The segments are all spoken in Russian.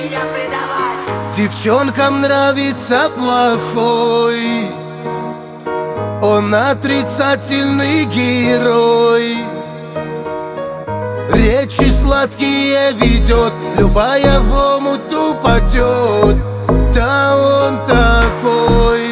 меня предавать. Девчонкам нравится плохой, он отрицательный герой. Речи сладкие ведет, любая в омут упадет. Да он такой.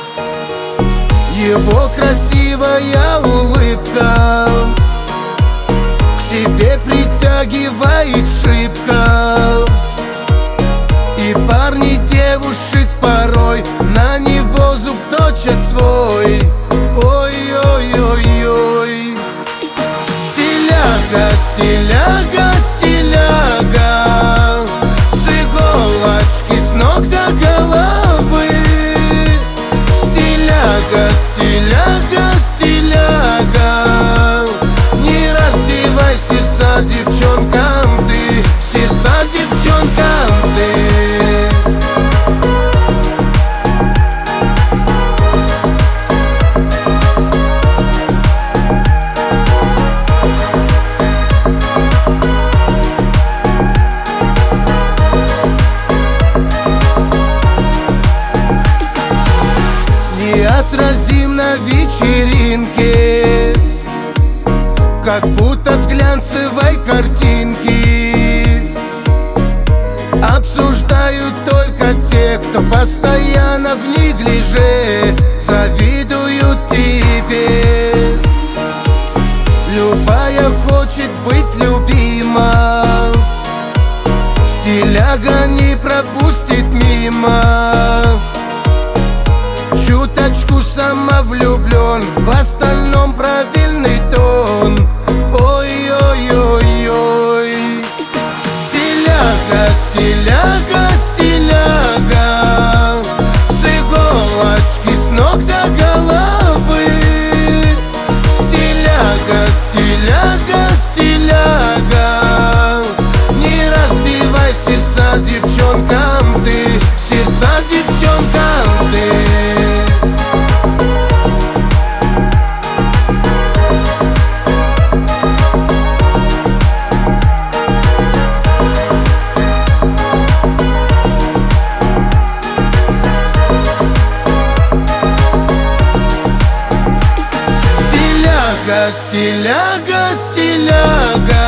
Его красивая улыбка к себе притягивает шибко. И парни девушек порой на него зуб точат свой. Ой-ой-ой-ой. Стиляга, стиляга, стиляга, с иголочки с ног до головы. Стиляга, стиляга, стиляга, не разбивай сердца девчонкам ты, сердца девчонкам ты. Неотразим на вечеринке, как будто с глянцевой картинки. Обсуждают только те, кто постоянно в неглиже, завидуют тебе. Любая хочет быть любима, стиляга не пропустит мимо. Чуточку самовлюблен, в остальном правильный тон. Ой-ой-ой-ой. Стиляга, стиляга, стиляга, с иголочки с ног до головы. Стиляга, стиляга, стиляга, не разбивай сердца девчонкам ты, сердца девчонкам ты. Стиляга, стиляга,